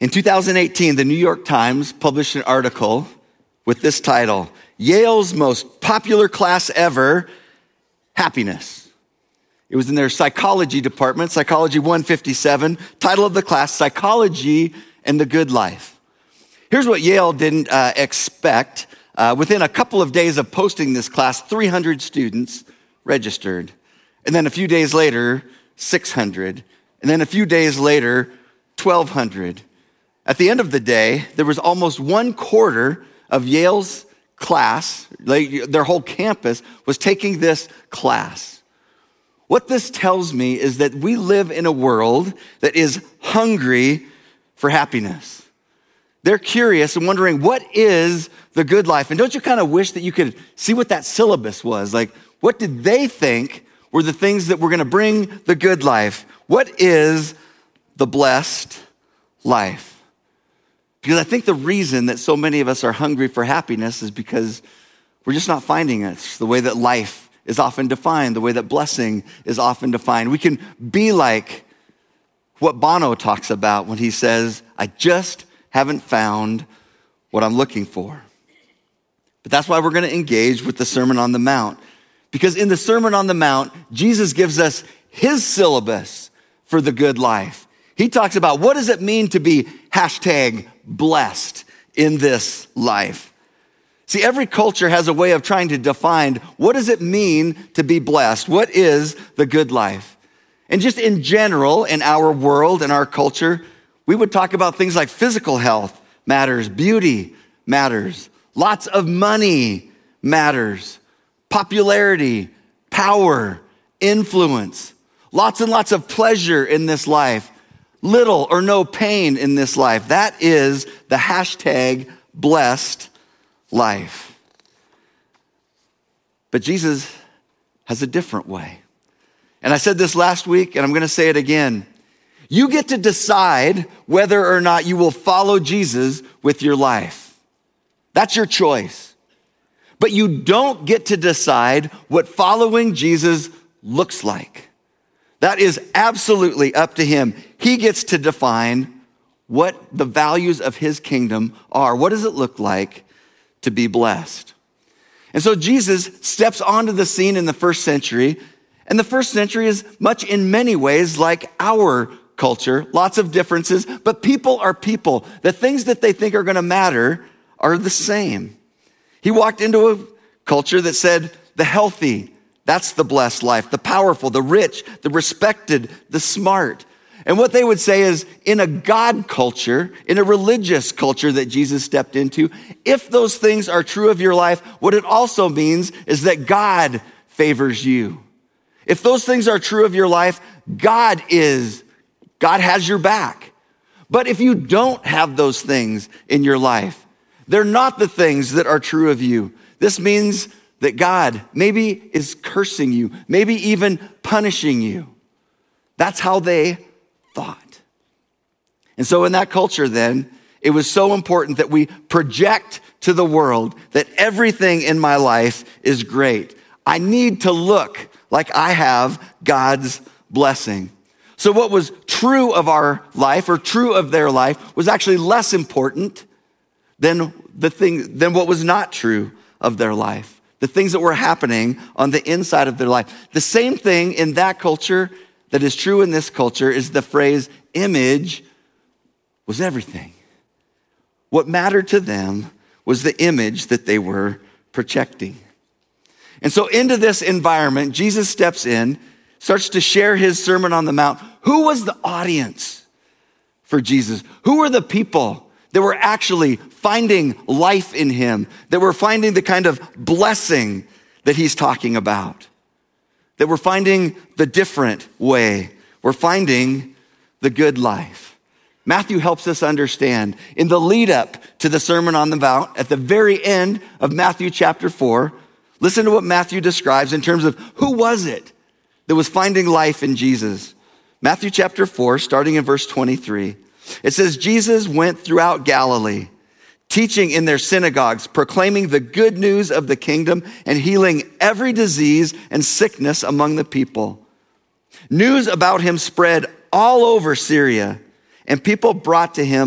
In 2018, the New York Times published an article with this title, Yale's most popular class ever, Happiness. It was in their psychology department, Psychology 157, title of the class, Psychology and the Good Life. Here's what Yale didn't expect. Within a couple of days of posting this class, 300 students registered. And then a few days later, 600. And then a few days later, 1,200. At the end of the day, there was almost 1/4 of Yale's class, their whole campus, was taking this class. What this tells me is that we live in a world that is hungry for happiness. They're curious and wondering, what is the good life? And don't you kind of wish that you could see what that syllabus was? Like, what did they think were the things that were going to bring the good life? What is the blessed life? Because I think the reason that so many of us are hungry for happiness is because we're just not finding it. It's the way that life is often defined, the way that blessing is often defined. We can be like what Bono talks about when he says, I just haven't found what I'm looking for. But that's why we're going to engage with the Sermon on the Mount. Because in the Sermon on the Mount, Jesus gives us his syllabus for the good life. He talks about what does it mean to be #blessed in this life. See, every culture has a way of trying to define what does it mean to be blessed? What is the good life? And just in general, in our world, in our culture, we would talk about things like physical health matters, beauty matters, lots of money matters, popularity, power, influence, lots and lots of pleasure in this life, little or no pain in this life. That is the #blessed life. But Jesus has a different way. And I said this last week, and I'm going to say it again. You get to decide whether or not you will follow Jesus with your life. That's your choice. But you don't get to decide what following Jesus looks like. That is absolutely up to him. He gets to define what the values of his kingdom are. What does it look like to be blessed? And so Jesus steps onto the scene in the first century, and the first century is much in many ways like our culture, lots of differences, but people are people. The things that they think are going to matter are the same. He walked into a culture that said the healthy, that's the blessed life, the powerful, the rich, the respected, the smart. And what they would say is, in a God culture, in a religious culture that Jesus stepped into, if those things are true of your life, what it also means is that God favors you. If those things are true of your life, God has your back. But if you don't have those things in your life, they're not the things that are true of you. This means that God maybe is cursing you, maybe even punishing you. That's how they thought. And so in that culture then, it was so important that we project to the world that everything in my life is great. I need to look like I have God's blessing. So what was true of our life or true of their life was actually less important than what was not true of their life. The things that were happening on the inside of their life. The same thing in that culture that is true in this culture is the phrase image was everything. What mattered to them was the image that they were projecting. And so into this environment, Jesus steps in, starts to share his Sermon on the Mount. Who was the audience for Jesus? Who were the people that were actually finding life in him, that were finding the kind of blessing that he's talking about, that we're finding the different way, we're finding the good life? Matthew helps us understand. In the lead up to the Sermon on the Mount, at the very end of Matthew chapter 4, listen to what Matthew describes in terms of who was it that was finding life in Jesus. Matthew chapter 4, starting in verse 23. It says, Jesus went throughout Galilee, teaching in their synagogues, proclaiming the good news of the kingdom and healing every disease and sickness among the people. News about him spread all over Syria, and people brought to him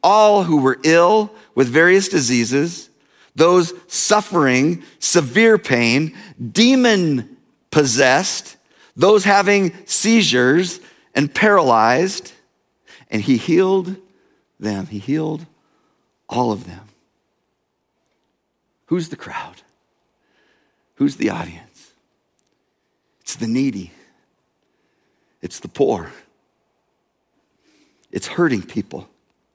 all who were ill with various diseases, those suffering severe pain, demon-possessed, those having seizures and paralyzed, and he healed them. He healed all of them. Who's the crowd? Who's the audience? It's the needy. It's the poor. It's hurting people.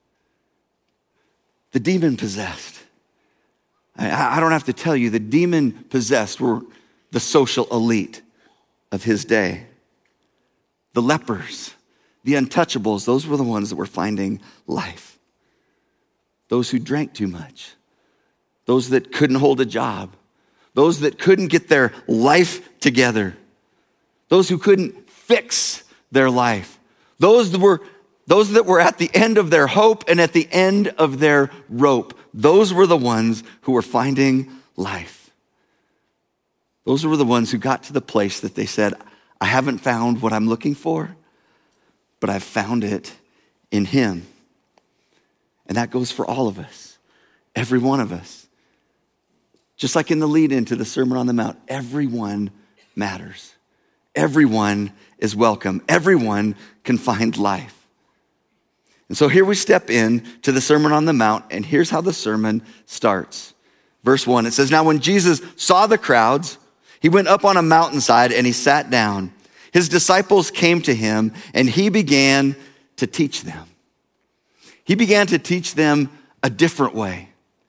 The demon-possessed. I don't have to tell you, the demon-possessed were the social elite of his day. The lepers, the untouchables, those were the ones that were finding life. Those who drank too much. Those that couldn't hold a job. Those that couldn't get their life together. Those who couldn't fix their life. Those that were at the end of their hope and at the end of their rope. Those were the ones who were finding life. Those were the ones who got to the place that they said, I haven't found what I'm looking for, but I've found it in him. And that goes for all of us, every one of us. Just like in the lead into the Sermon on the Mount, everyone matters. Everyone is welcome. Everyone can find life. And so here we step in to the Sermon on the Mount, and here's how the sermon starts. Verse 1, it says, now when Jesus saw the crowds, he went up on a mountainside and he sat down. His disciples came to him and he began to teach them. He began to teach them a different way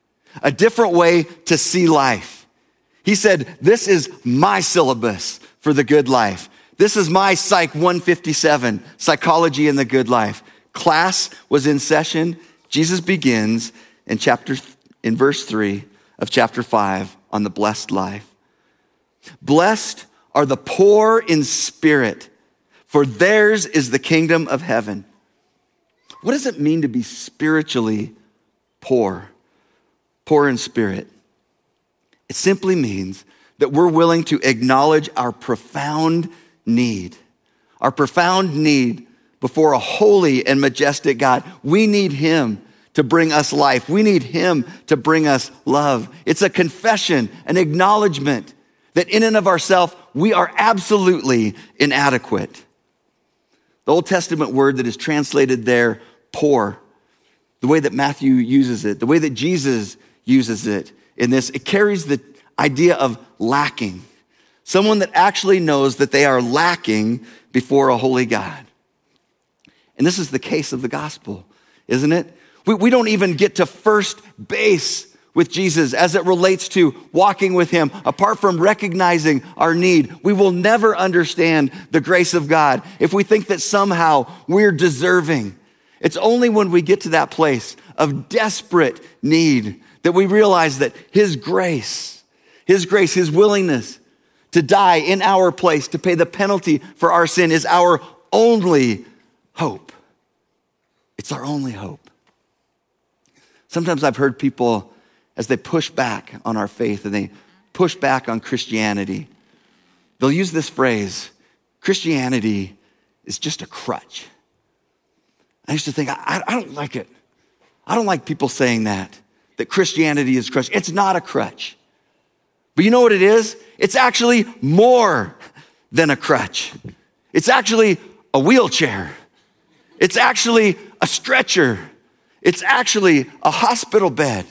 to see life. He said, this is my syllabus for the good life. This is my Psych 157, Psychology in the Good Life. Class was in session. Jesus begins in verse 3 of chapter 5 on the blessed life. Blessed are the poor in spirit, for theirs is the kingdom of heaven. What does it mean to be spiritually poor? Poor in spirit. It simply means that we're willing to acknowledge our profound need before a holy and majestic God. We need him to bring us life. We need him to bring us love. It's a confession, an acknowledgement that in and of ourselves, we are absolutely inadequate. The Old Testament word that is translated there, poor, the way that Matthew uses it, the way that Jesus uses it in this, it carries the idea of lacking. Someone that actually knows that they are lacking before a holy God. And this is the case of the gospel, isn't it? We don't even get to first base with Jesus as it relates to walking with him. Apart from recognizing our need, we will never understand the grace of God if we think that somehow we're deserving. It's only when we get to that place of desperate need that we realize that his grace, his willingness to die in our place, to pay the penalty for our sin is our only hope. It's our only hope. Sometimes I've heard people, as they push back on our faith and they push back on Christianity, they'll use this phrase, Christianity is just a crutch. I used to think, I don't like it. I don't like people saying that Christianity is a crutch. It's not a crutch. But you know what it is? It's actually more than a crutch. It's actually a wheelchair. It's actually a stretcher. It's actually a hospital bed.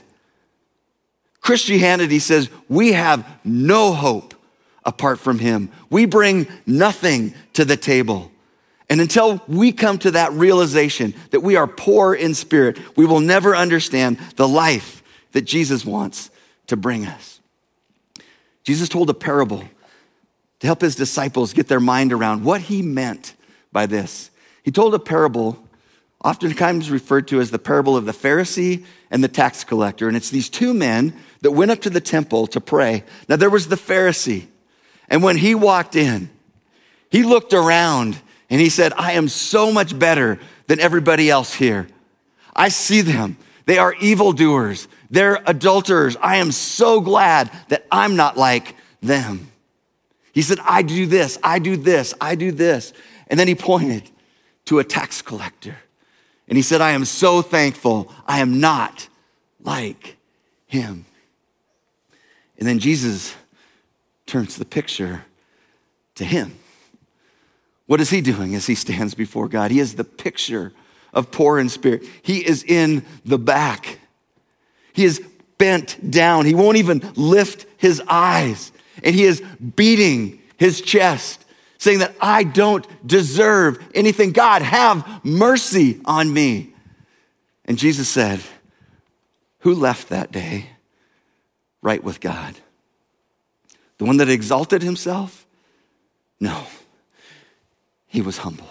Christianity says we have no hope apart from him. We bring nothing to the table. And until we come to that realization that we are poor in spirit, we will never understand the life that Jesus wants to bring us. Jesus told a parable to help his disciples get their mind around what he meant by this. He told a parable oftentimes referred to as the parable of the Pharisee and the tax collector. And it's these two men that went up to the temple to pray. Now there was the Pharisee. And when he walked in, he looked around and he said, I am so much better than everybody else here. I see them. They are evildoers. They're adulterers. I am so glad that I'm not like them. He said, I do this, I do this, I do this. And then he pointed to a tax collector. And he said, I am so thankful I am not like him. And then Jesus turns the picture to him. What is he doing as he stands before God? He is the picture of poor in spirit. He is in the back. He is bent down. He won't even lift his eyes. And he is beating his chest, saying that I don't deserve anything. God, have mercy on me. And Jesus said, who left that day right with God? The one that exalted himself? No. He was humbled.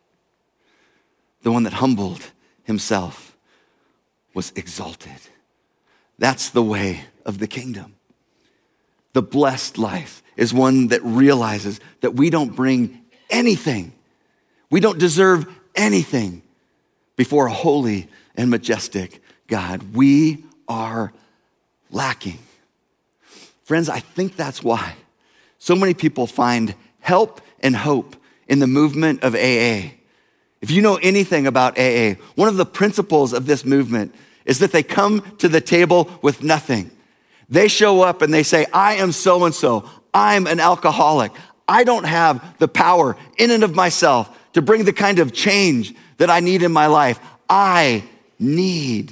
The one that humbled himself was exalted. That's the way of the kingdom. The blessed life is one that realizes that we don't bring anything. We don't deserve anything before a holy and majestic God. We are lacking. Friends, I think that's why so many people find help and hope in the movement of AA. If you know anything about AA, one of the principles of this movement is that they come to the table with nothing. They show up and they say, I am so-and-so. I'm an alcoholic. I don't have the power in and of myself to bring the kind of change that I need in my life. I need.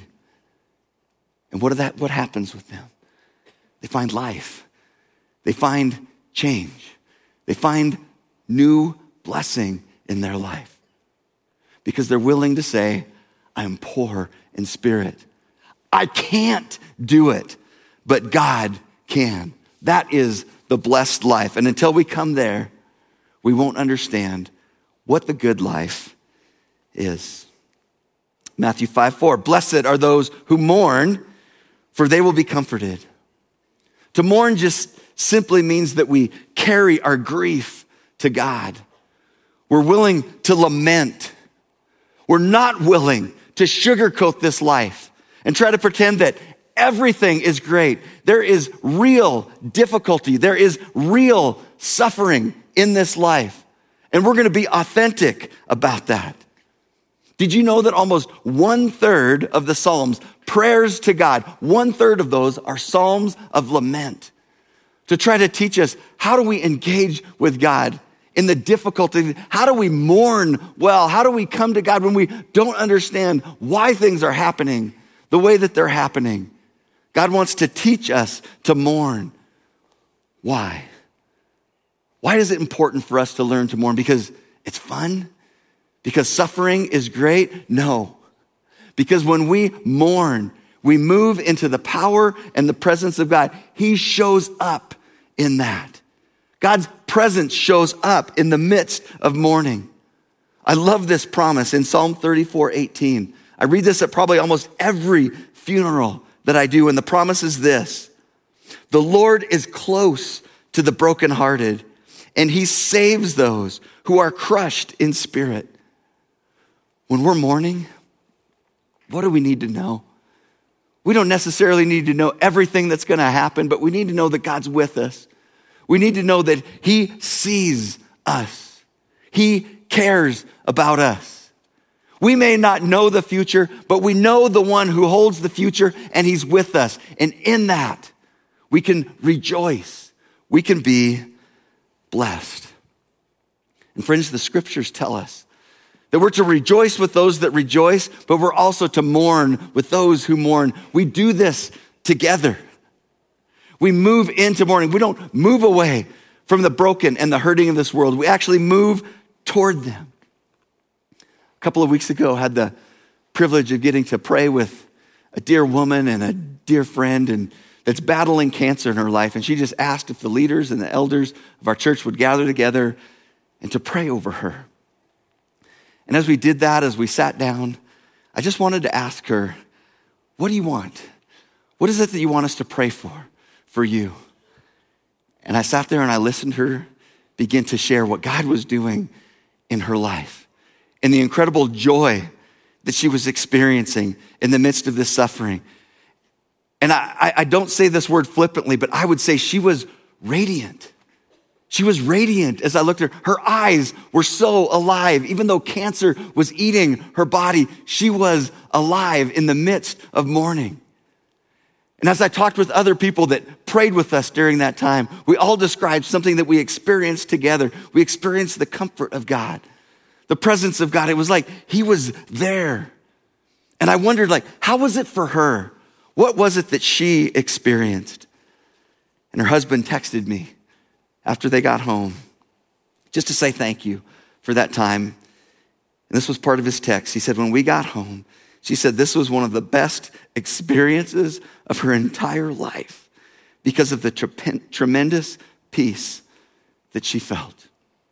And what happens with them? They find life. They find change. They find new blessing in their life because they're willing to say, I am poor in spirit. I can't do it, but God can. That is the blessed life. And until we come there, we won't understand what the good life is. Matthew 5:4, blessed are those who mourn, for they will be comforted. To mourn just simply means that we carry our grief to God. We're willing to lament. We're not willing to sugarcoat this life and try to pretend that everything is great. There is real difficulty. There is real suffering in this life. And we're going to be authentic about that. Did you know that almost 1/3 of the Psalms, prayers to God, 1/3 of those are Psalms of lament to try to teach us how do we engage with God in the difficulty? How do we mourn well? How do we come to God when we don't understand why things are happening the way that they're happening? God wants to teach us to mourn. Why? Why is it important for us to learn to mourn? Because it's fun? Because suffering is great? No. Because when we mourn, we move into the power and the presence of God. He shows up in that. God's presence shows up in the midst of mourning. I love this promise in Psalm 34:18. I read this at probably almost every funeral that I do, and the promise is this: the Lord is close to the brokenhearted, and he saves those who are crushed in spirit. When we're mourning, what do we need to know? We don't necessarily need to know everything that's going to happen, but we need to know that God's with us. We need to know that he sees us. He cares about us. We may not know the future, but we know the one who holds the future, and he's with us. And in that, we can rejoice. We can be blessed. And friends, the scriptures tell us that we're to rejoice with those that rejoice, but we're also to mourn with those who mourn. We do this together. We move into mourning. We don't move away from the broken and the hurting of this world. We actually move toward them. A couple of weeks ago, I had the privilege of getting to pray with a dear woman and a dear friend and that's battling cancer in her life. And she just asked if the leaders and the elders of our church would gather together and to pray over her. And as we did that, as we sat down, I just wanted to ask her, what do you want? What is it that you want us to pray for you? And I sat there and I listened to her begin to share what God was doing in her life and the incredible joy that she was experiencing in the midst of this suffering. And I don't say this word flippantly, but I would say she was radiant. She was radiant as I looked at her. Her eyes were so alive. Even though cancer was eating her body, she was alive in the midst of mourning. And as I talked with other people that prayed with us during that time, we all described something that we experienced together. We experienced the comfort of God, the presence of God. It was like he was there. And I wondered, how was it for her? What was it that she experienced? And her husband texted me after they got home just to say thank you for that time. And this was part of his text. He said, when we got home, she said this was one of the best experiences of her entire life because of the tremendous peace that she felt.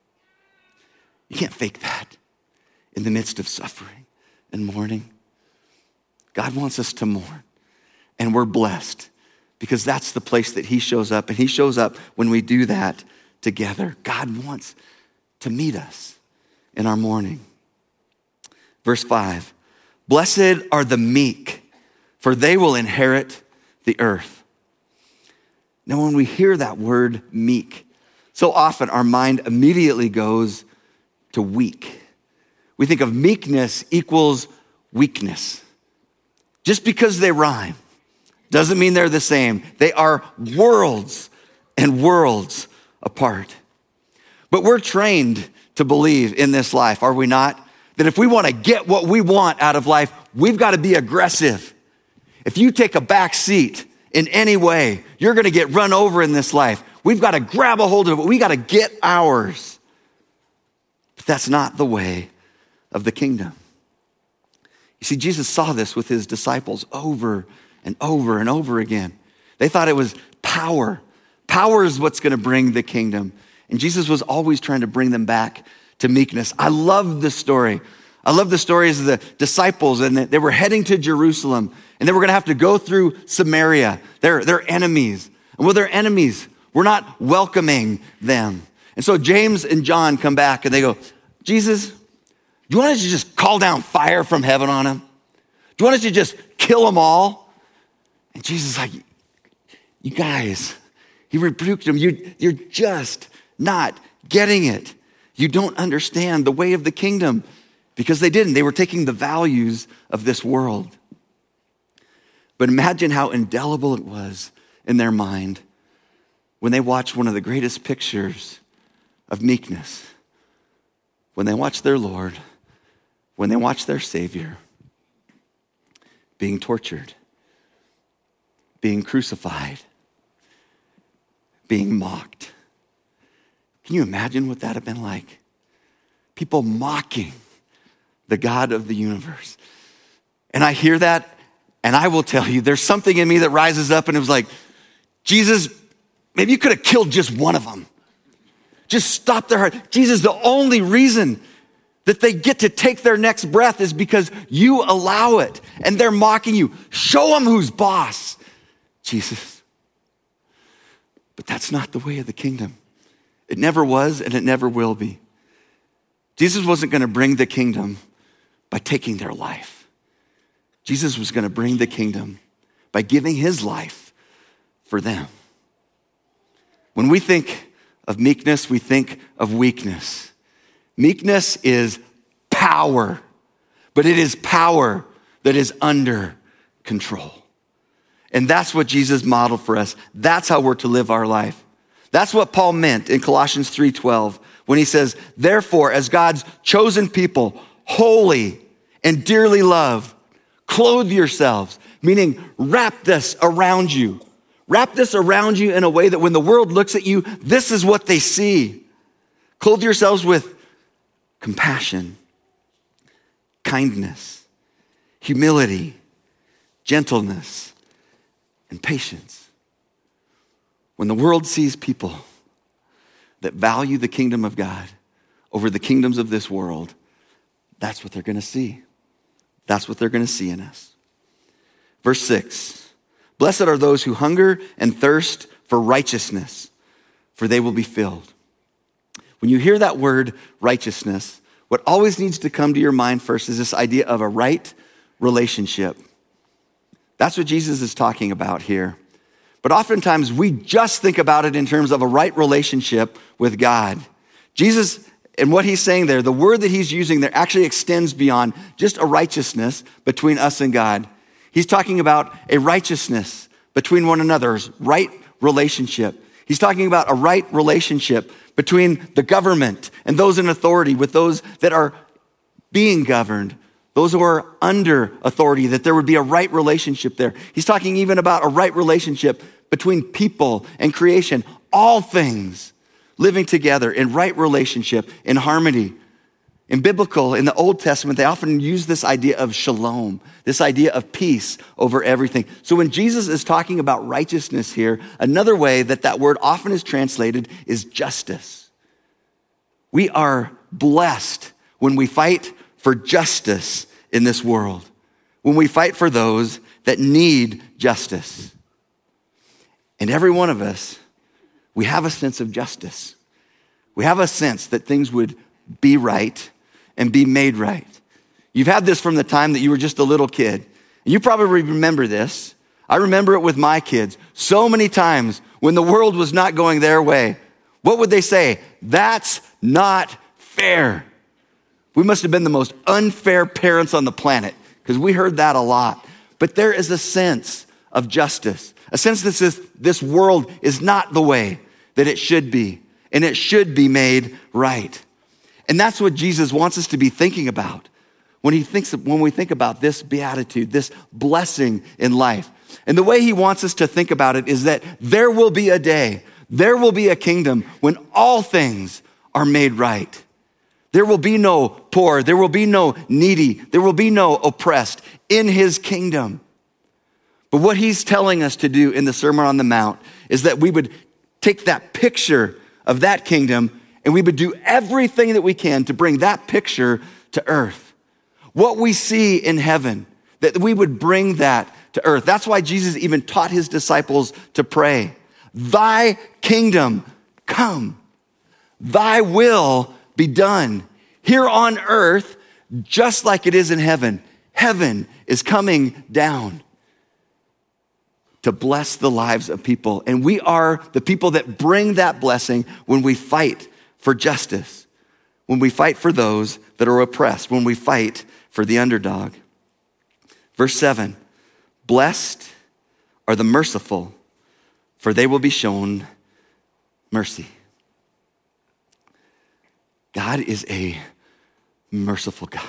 You can't fake that in the midst of suffering and mourning. God wants us to mourn, and we're blessed because that's the place that he shows up, and he shows up when we do that together. God wants to meet us in our mourning. Verse 5, blessed are the meek, for they will inherit the earth. Now, when we hear that word meek, so often our mind immediately goes to weak. We think of meekness equals weakness. Just because they rhyme doesn't mean they're the same. They are worlds and worlds apart. But we're trained to believe in this life, are we not? That if we want to get what we want out of life, we've got to be aggressive. If you take a back seat in any way, you're going to get run over in this life. We've got to grab a hold of it. We got to get ours. But that's not the way of the kingdom. You see, Jesus saw this with his disciples over and over and over again. They thought it was power. Power is what's going to bring the kingdom. And Jesus was always trying to bring them back to meekness. I love this story. I love the stories of the disciples, and they were heading to Jerusalem, and they were going to have to go through Samaria. They're enemies. And with their enemies, we're not welcoming them. And so James and John come back, and they go, Jesus, do you want us to just call down fire from heaven on them? Do you want us to just kill them all? And Jesus is like, you guys, he rebuked them. You're just not getting it. You don't understand the way of the kingdom, because they didn't. They were taking the values of this world. But imagine how indelible it was in their mind when they watched one of the greatest pictures of meekness, when they watched their Lord, when they watched their Savior being tortured, being crucified, being mocked. Can you imagine what that had been like? People mocking the God of the universe. And I hear that, and I will tell you, there's something in me that rises up, and it was like, Jesus, maybe you could have killed just one of them. Just stop their heart. Jesus, the only reason that they get to take their next breath is because you allow it, and they're mocking you. Show them who's boss, Jesus. But that's not the way of the kingdom. It never was, and it never will be. Jesus wasn't going to bring the kingdom by taking their life. Jesus was going to bring the kingdom by giving his life for them. When we think of meekness, we think of weakness. Meekness is power, but it is power that is under control. And that's what Jesus modeled for us. That's how we're to live our life. That's what Paul meant in Colossians 3:12 when he says, therefore, as God's chosen people, holy and dearly loved, clothe yourselves, meaning wrap this around you. Wrap this around you in a way that when the world looks at you, this is what they see. Clothe yourselves with compassion, kindness, humility, gentleness, and patience. When the world sees people that value the kingdom of God over the kingdoms of this world, that's what they're going to see. That's what they're going to see in us. Verse 6, blessed are those who hunger and thirst for righteousness, for they will be filled. When you hear that word righteousness, what always needs to come to your mind first is this idea of a right relationship. That's what Jesus is talking about here. But oftentimes we just think about it in terms of a right relationship with God. Jesus, and what he's saying there, the word that he's using there actually extends beyond just a righteousness between us and God. He's talking about a righteousness between one another's right relationship. He's talking about a right relationship between the government and those in authority with those that are being governed, those who are under authority, that there would be a right relationship there. He's talking even about a right relationship between people and creation, all things living together in right relationship, in harmony. In the Old Testament, they often use this idea of shalom, this idea of peace over everything. So when Jesus is talking about righteousness here, another way that word often is translated is justice. We are blessed when we fight for justice in this world, when we fight for those that need justice. And every one of us, we have a sense of justice. We have a sense that things would be right and be made right. You've had this from the time that you were just a little kid. And you probably remember this. I remember it with my kids. So many times when the world was not going their way, what would they say? That's not fair. We must have been the most unfair parents on the planet because we heard that a lot. But there is a sense of justice, a sense that says this world is not the way that it should be, and it should be made right. And that's what Jesus wants us to be thinking about when we think about this beatitude, this blessing in life. And the way he wants us to think about it is that there will be a day, there will be a kingdom when all things are made right. There will be no poor, there will be no needy, there will be no oppressed in his kingdom. But what he's telling us to do in the Sermon on the Mount is that we would take that picture of that kingdom and we would do everything that we can to bring that picture to earth. What we see in heaven, that we would bring that to earth. That's why Jesus even taught his disciples to pray, "Thy kingdom come, thy will be done here on earth, just like it is in heaven." Heaven is coming down to bless the lives of people. And we are the people that bring that blessing when we fight for justice, when we fight for those that are oppressed, when we fight for the underdog. Verse 7, blessed are the merciful, for they will be shown mercy. God is a merciful God.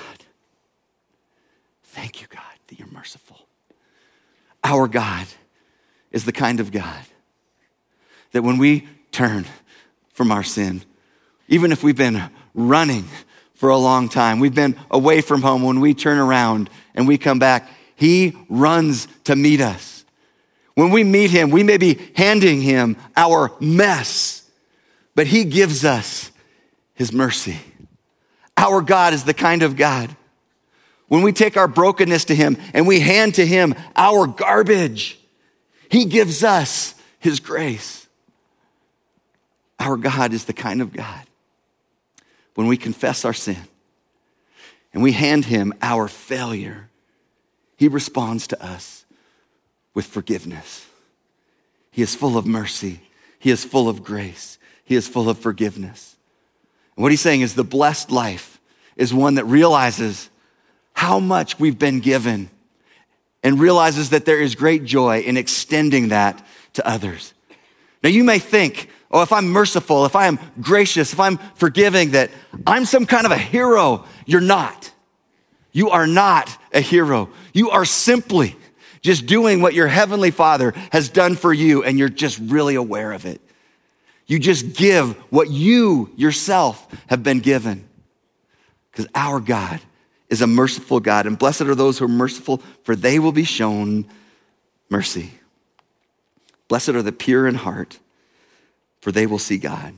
Thank you, God, that you're merciful. Our God is the kind of God that when we turn from our sin, even if we've been running for a long time, we've been away from home, when we turn around and we come back, he runs to meet us. When we meet him, we may be handing him our mess, but he gives us his mercy. Our God is the kind of God, when we take our brokenness to him and we hand to him our garbage, he gives us his grace. Our God is the kind of God, when we confess our sin and we hand him our failure, he responds to us with forgiveness. He is full of mercy. He is full of grace. He is full of forgiveness. And what he's saying is the blessed life is one that realizes how much we've been given and realizes that there is great joy in extending that to others. Now you may think, oh, if I'm merciful, if I am gracious, if I'm forgiving, that I'm some kind of a hero. You're not. You are not a hero. You are simply just doing what your heavenly Father has done for you, and you're just really aware of it. You just give what you yourself have been given. Because our God is a merciful God, and blessed are those who are merciful, for they will be shown mercy. Blessed are the pure in heart, for they will see God.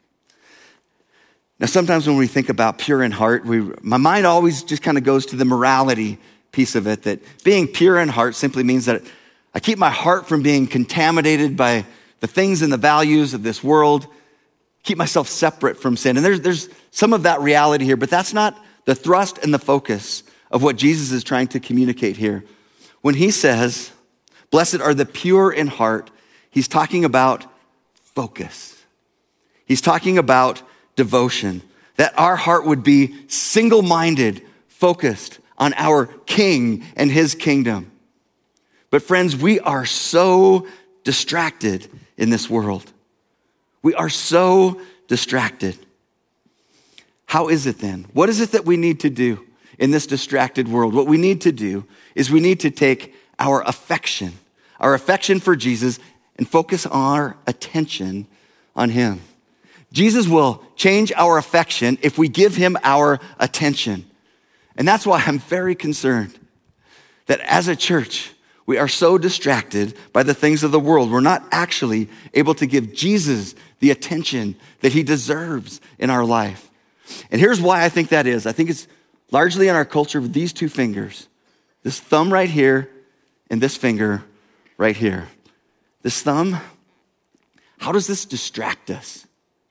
Now, sometimes when we think about pure in heart, my mind always just kind of goes to the morality piece of it, that being pure in heart simply means that I keep my heart from being contaminated by the things and the values of this world, keep myself separate from sin. And there's some of that reality here, but that's not the thrust and the focus of what Jesus is trying to communicate here. When he says, blessed are the pure in heart, He's talking about focus. He's talking about devotion, that our heart would be single-minded, focused on our King and his kingdom. But friends, we are so distracted in this world. We are so distracted. How is it then? What is it that we need to do in this distracted world? What we need to do is we need to take our affection for Jesus, and focus our attention on him. Jesus will change our affection if we give him our attention. And that's why I'm very concerned that as a church, we are so distracted by the things of the world. We're not actually able to give Jesus the attention that he deserves in our life. And here's why I think that is. I think it's largely in our culture with these two fingers, this thumb right here and this finger right here. This thumb, how does this distract us?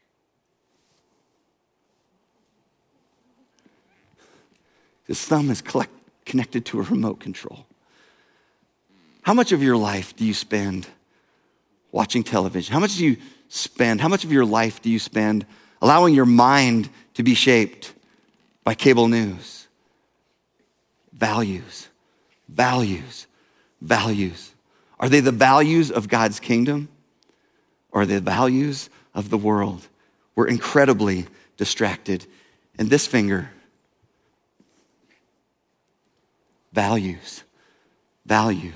This thumb is connected to a remote control. How much of your life do you spend watching television? How much of your life do you spend allowing your mind to be shaped by cable news? Values. Are they the values of God's kingdom, or are they the values of the world? We're incredibly distracted. And this finger, values. The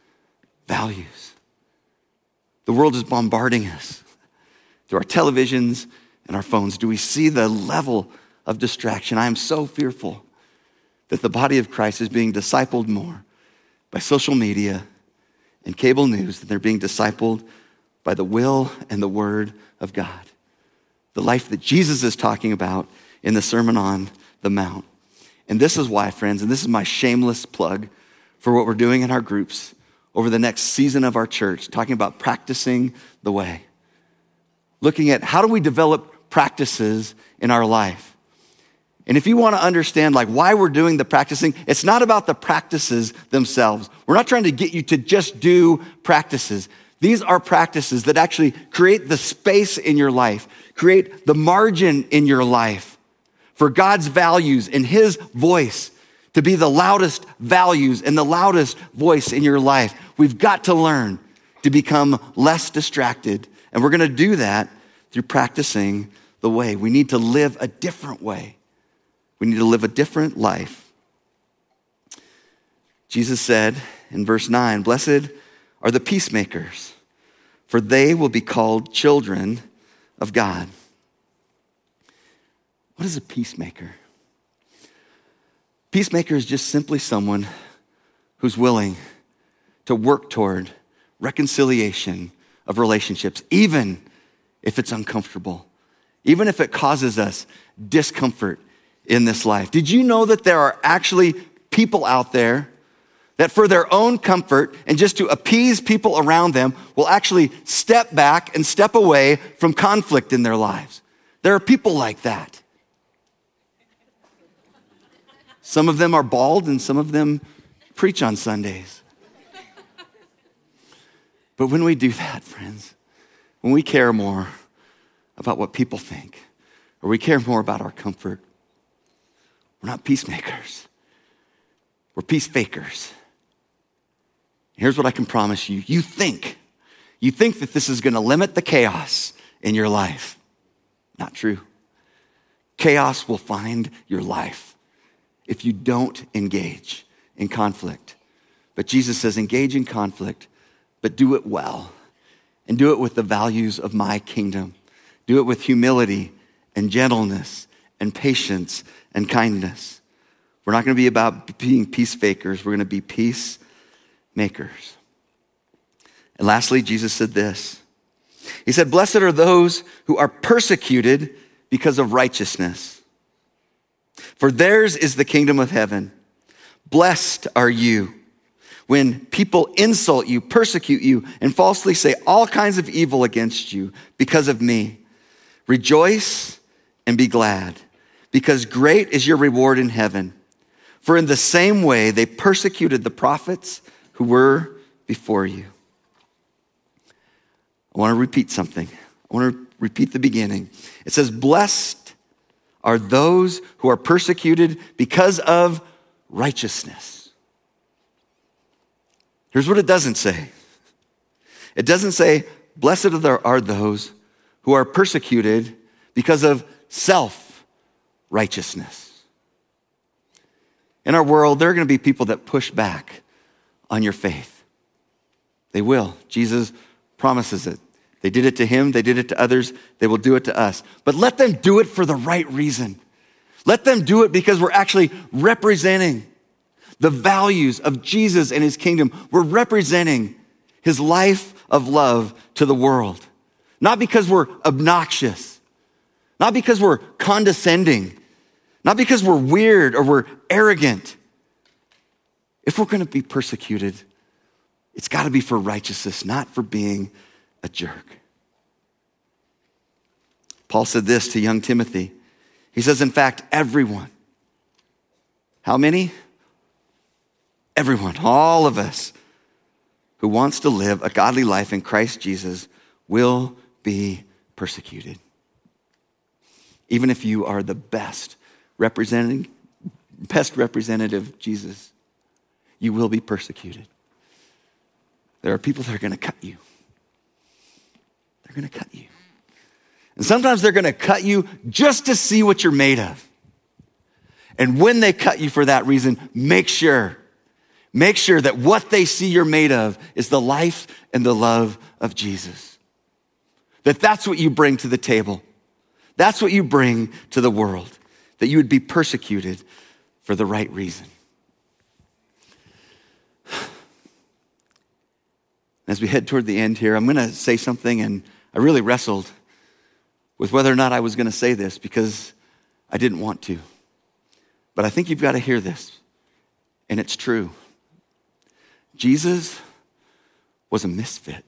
world is bombarding us through our televisions and our phones. Do we see the level of distraction? I am so fearful that the body of Christ is being discipled more by social media and cable news than they're being discipled by the will and the word of God. The life that Jesus is talking about in the Sermon on the Mount. And this is why, friends, and this is my shameless plug for what we're doing in our groups over the next season of our church, talking about practicing the way. Looking at how do we develop practices in our life. And if you want to understand why we're doing the practicing, it's not about the practices themselves. We're not trying to get you to just do practices. These are practices that actually create the space in your life, create the margin in your life for God's values and his voice to be the loudest values and the loudest voice in your life. We've got to learn to become less distracted. And we're going to do that through practicing the way. We need to live a different way. We need to live a different life. Jesus said in verse 9, "Blessed are the peacemakers, for they will be called children of God." What is a peacemaker? Peacemaker is just simply someone who's willing to work toward reconciliation of relationships, even if it's uncomfortable, even if it causes us discomfort in this life. Did you know that there are actually people out there that for their own comfort and just to appease people around them will actually step back and step away from conflict in their lives? There are people like that. Some of them are bald and some of them preach on Sundays. But when we do that, friends, when we care more about what people think, or we care more about our comfort, we're not peacemakers. We're peace fakers. Here's what I can promise you. You think that this is going to limit the chaos in your life. Not true. Chaos will find your life if you don't engage in conflict. But Jesus says, engage in conflict, but do it well. And do it with the values of my kingdom. Do it with humility and gentleness and patience and kindness. We're not going to be about being peace fakers. We're going to be peacemakers. And lastly, Jesus said this. He said, "Blessed are those who are persecuted because of righteousness, for theirs is the kingdom of heaven. Blessed are you when people insult you, persecute you, and falsely say all kinds of evil against you because of me. Rejoice and be glad, because great is your reward in heaven. For in the same way they persecuted the prophets who were before you." I want to repeat something. I want to repeat the beginning. It says, blessed are those who are persecuted because of righteousness. Here's what it doesn't say. It doesn't say, blessed are those who are persecuted because of self-righteousness. In our world, there are going to be people that push back on your faith. They will. Jesus promises it. They did it to him. They did it to others. They will do it to us. But let them do it for the right reason. Let them do it because we're actually representing the values of Jesus and his kingdom. We're representing his life of love to the world. Not because we're obnoxious. Not because we're condescending. Not because we're weird or we're arrogant. If we're going to be persecuted, it's got to be for righteousness, not for being a jerk. Paul said this to young Timothy. He says, in fact, everyone. How many? Everyone, all of us who wants to live a godly life in Christ Jesus will be persecuted. Even if you are the best representative of Jesus, you will be persecuted. There are people that are going to cut you. They're going to cut you. And sometimes they're going to cut you just to see what you're made of. And when they cut you for that reason, make sure that what they see you're made of is the life and the love of Jesus. That's what you bring to the table. That's what you bring to the world. That you would be persecuted for the right reason. As we head toward the end here, I'm going to say something, and I really wrestled with whether or not I was going to say this because I didn't want to. But I think you've got to hear this, and it's true. Jesus was a misfit.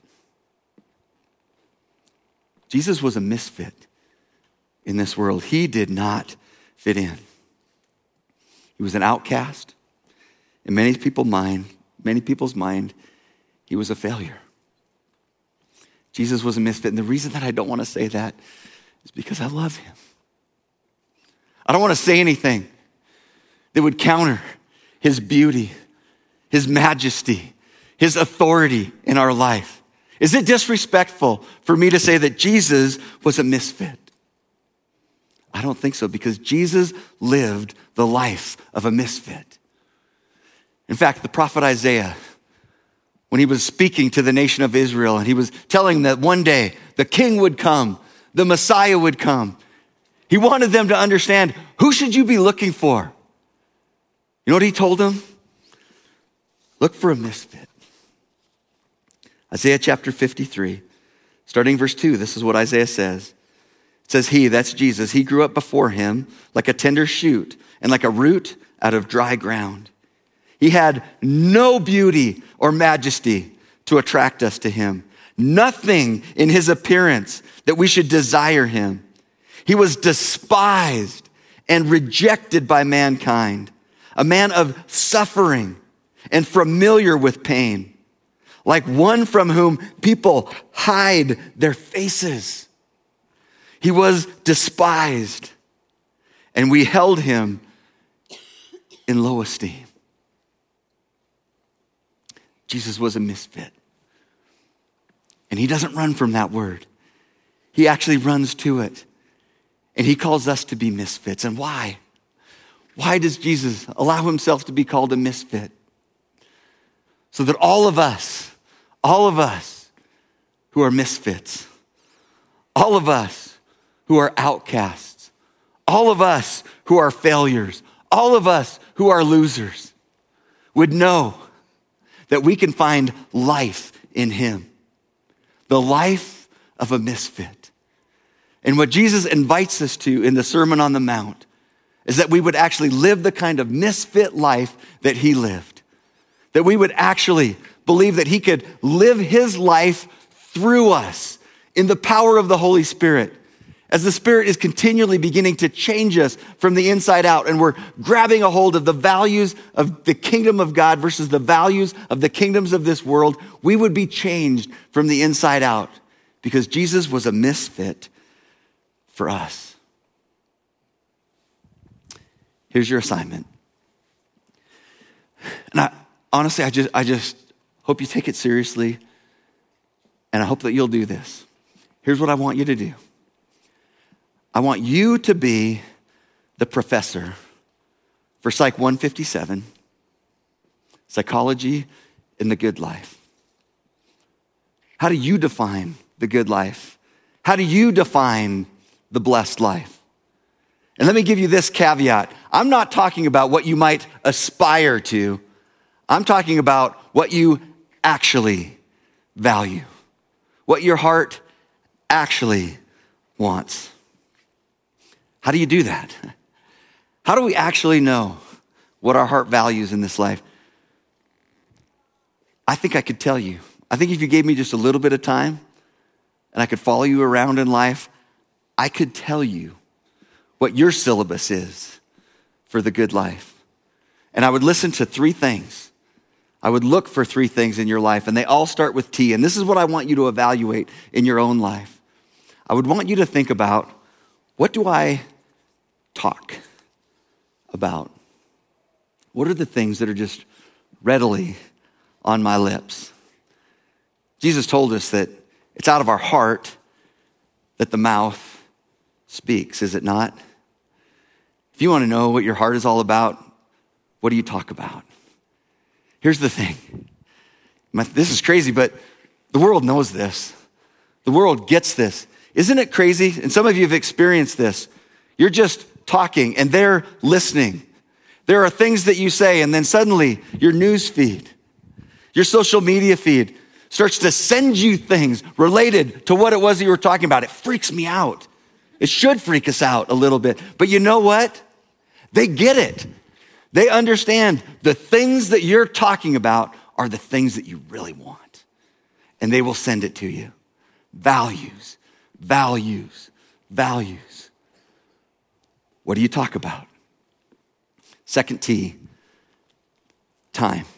Jesus was a misfit in this world. He did not fit in. He was an outcast. In many people's mind, he was a failure. Jesus was a misfit. And the reason that I don't want to say that is because I love him. I don't want to say anything that would counter his beauty, his majesty, his authority in our life. Is it disrespectful for me to say that Jesus was a misfit? I don't think so, because Jesus lived the life of a misfit. In fact, the prophet Isaiah, when he was speaking to the nation of Israel, and he was telling that one day the king would come, the Messiah would come, he wanted them to understand, who should you be looking for? You know what he told them? Look for a misfit. Isaiah chapter 53, starting verse 2, this is what Isaiah says. It says, that's Jesus, he grew up before him like a tender shoot and like a root out of dry ground. He had no beauty or majesty to attract us to him. Nothing in his appearance that we should desire him. He was despised and rejected by mankind, a man of suffering and familiar with pain, like one from whom people hide their faces. He was despised, and we held him in low esteem. Jesus was a misfit. And he doesn't run from that word. He actually runs to it. And he calls us to be misfits. And why? Why does Jesus allow himself to be called a misfit? So that all of us who are misfits, all of us who are outcasts, all of us who are failures, all of us who are losers would know that we can find life in him. The life of a misfit. And what Jesus invites us to in the Sermon on the Mount is that we would actually live the kind of misfit life that he lived. That we would actually believe that he could live his life through us in the power of the Holy Spirit. As the Spirit is continually beginning to change us from the inside out, and we're grabbing a hold of the values of the kingdom of God versus the values of the kingdoms of this world, we would be changed from the inside out because Jesus was a misfit for us. Here's your assignment. And honestly, I just hope you take it seriously, and I hope that you'll do this. Here's what I want you to do. I want you to be the professor for Psych 157, Psychology in the Good Life. How do you define the good life? How do you define the blessed life? And let me give you this caveat. I'm not talking about what you might aspire to. I'm talking about what you actually value, what your heart actually wants. How do you do that? How do we actually know what our heart values in this life? I think I could tell you. I think if you gave me just a little bit of time and I could follow you around in life, I could tell you what your syllabus is for the good life. And I would listen to 3 things. I would look for 3 things in your life, and they all start with T. And this is what I want you to evaluate in your own life. I would want you to think about, what do I talk about? What are the things that are just readily on my lips? Jesus told us that it's out of our heart that the mouth speaks, is it not? If you want to know what your heart is all about, what do you talk about? Here's the thing. This is crazy, but the world knows this. The world gets this. Isn't it crazy? And some of you have experienced this. You're just talking and they're listening. There are things that you say, and then suddenly your news feed, your social media feed starts to send you things related to what it was that you were talking about. It freaks me out. It should freak us out a little bit. But you know what? They get it. They understand the things that you're talking about are the things that you really want. And they will send it to you. Values, values, values. What do you talk about? Second T, time.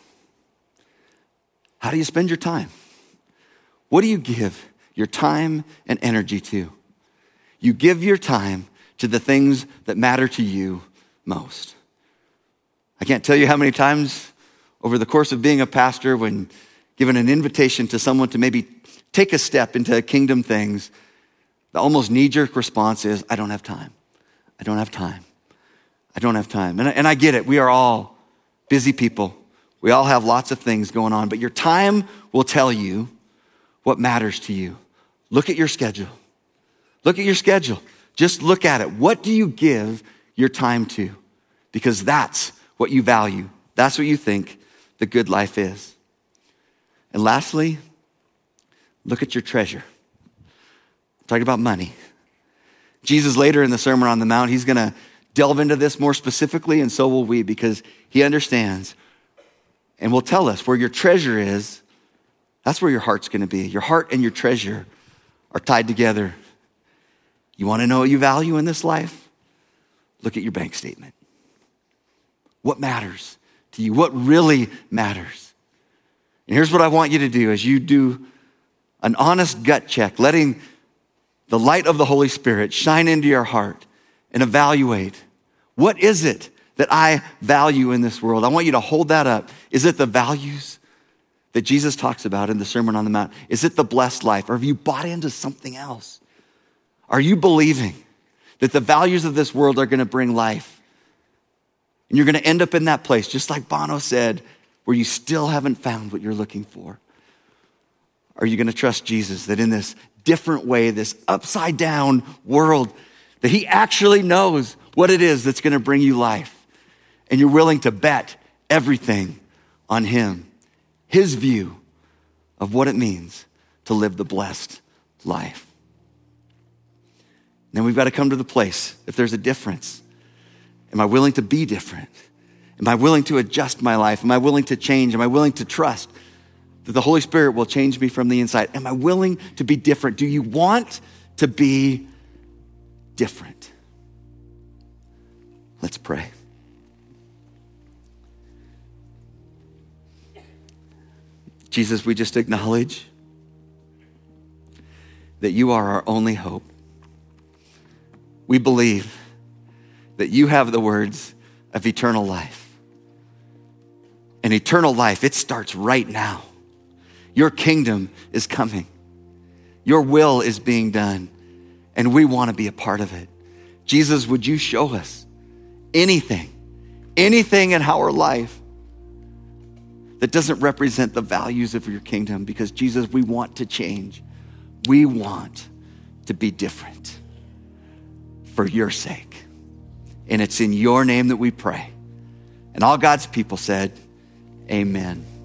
How do you spend your time? What do you give your time and energy to? You give your time to the things that matter to you most. I can't tell you how many times over the course of being a pastor, when given an invitation to someone to maybe take a step into kingdom things, the almost knee-jerk response is, I don't have time. I don't have time. I don't have time. And I get it. We are all busy people. We all have lots of things going on, but your time will tell you what matters to you. Look at your schedule. Look at your schedule. Just look at it. What do you give your time to? Because that's what you value. That's what you think the good life is. And lastly, look at your treasure. I'm talking about money. Jesus later in the Sermon on the Mount, he's going to delve into this more specifically, and so will we, because he understands and will tell us where your treasure is, that's where your heart's going to be. Your heart and your treasure are tied together. You want to know what you value in this life? Look at your bank statement. What matters to you? What really matters? And here's what I want you to do as you do an honest gut check, letting the light of the Holy Spirit shine into your heart and evaluate, what is it that I value in this world? I want you to hold that up. Is it the values that Jesus talks about in the Sermon on the Mount? Is it the blessed life? Or have you bought into something else? Are you believing that the values of this world are going to bring life? And you're going to end up in that place, just like Bono said, where you still haven't found what you're looking for. Are you going to trust Jesus that in this different way, this upside down world, that he actually knows what it is that's going to bring you life? And you're willing to bet everything on him, his view of what it means to live the blessed life. Then we've got to come to the place, if there's a difference, am I willing to be different? Am I willing to adjust my life? Am I willing to change? Am I willing to trust that the Holy Spirit will change me from the inside? Am I willing to be different? Do you want to be different? Let's pray. Jesus, we just acknowledge that you are our only hope. We believe that you have the words of eternal life. And eternal life, it starts right now. Your kingdom is coming. Your will is being done, and we want to be a part of it. Jesus, would you show us anything in our life that doesn't represent the values of your kingdom? Because Jesus, we want to change. We want to be different for your sake. And it's in your name that we pray. And all God's people said, amen.